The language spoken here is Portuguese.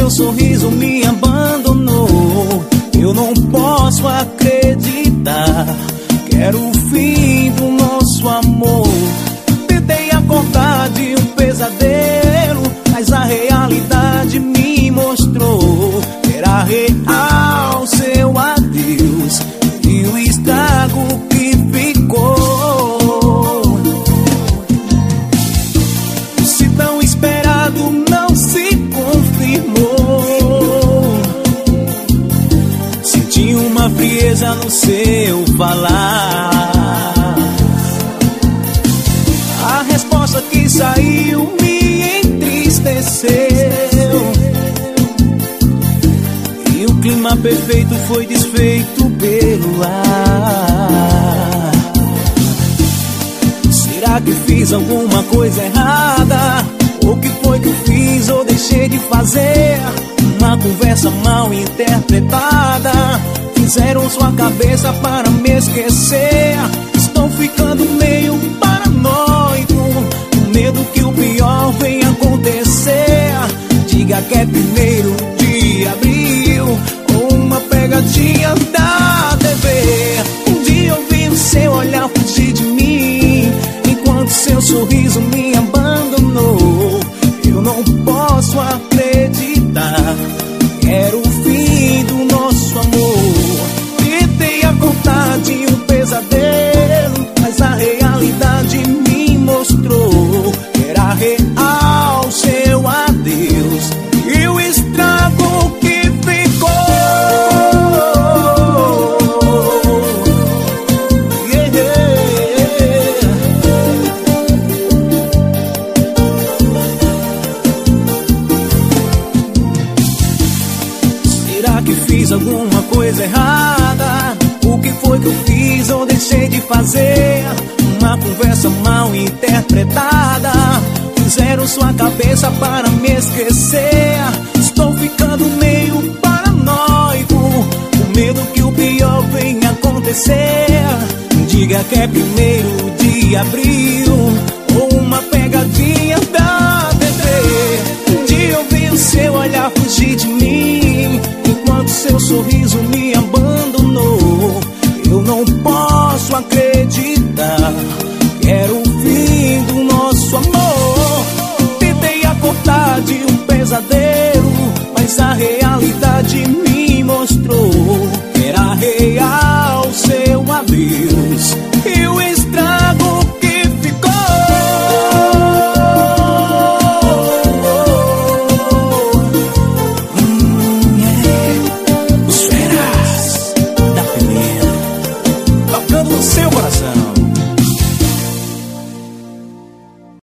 seu sorriso me abandonou. Eu não posso acreditar, quero o fim do nosso amor. Tentei acordar de um pesadelo, mas a realidade me mostrou que era real seu adeus e o estrago que ficou. Se tão esperado não se confirmou, senti uma frieza no seu falar. A resposta que saiu me entristeceu, e o clima perfeito foi desfeito pelo ar. Será que fiz alguma coisa errada? O que foi que eu fiz ou deixei de fazer? Uma conversa mal interpretada fizeram sua cabeça para me esquecer. Estou ficando meio paranoico, com medo que o pior venha acontecer. Diga que é 1º de abril ou uma pegadinha da TV. Um dia eu vi o seu olhar fugir de mim, enquanto seu sorriso me abandonou. Eu não posso acreditar, quero o fim do nosso amor. Tentei acordar de um pesadelo, mas a realidade me mostrou que era real seu adeus e o estrago que ficou. Yeah, yeah. Será que fiz alguma coisa errada? O que foi que eu fiz ou deixei de fazer? Uma conversa mal interpretada fizeram sua cabeça para me esquecer. Estou ficando meio paranoico, com medo que o pior venha acontecer. Diga que é 1º de abril ou uma pegadinha da TV. Um dia eu vi o seu olhar fugir de mim, enquanto seu sorriso me abandonou. Eu não posso acreditar, quero o fim do nosso amor. Tentei acordar de um pesadelo,